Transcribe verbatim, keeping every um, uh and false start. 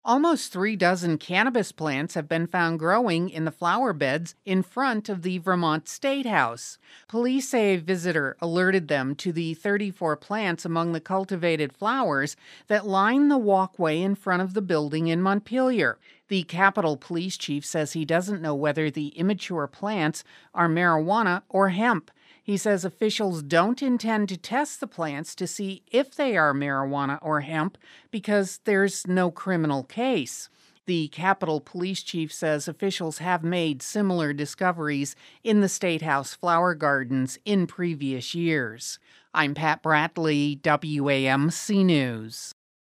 Almost three dozen cannabis plants have been found growing in the flower beds in front of the Vermont State House. Police say a visitor alerted them to the thirty-four plants among the cultivated flowers that line the walkway in front of the building in Montpelier. The Capitol Police Chief says he doesn't know whether the immature plants are marijuana or hemp. He says officials don't intend to test the plants to see if they are marijuana or hemp because there's no criminal case. The Capitol Police Chief says officials have made similar discoveries in the State House flower gardens in previous years. I'm Pat Bradley, W A M C News.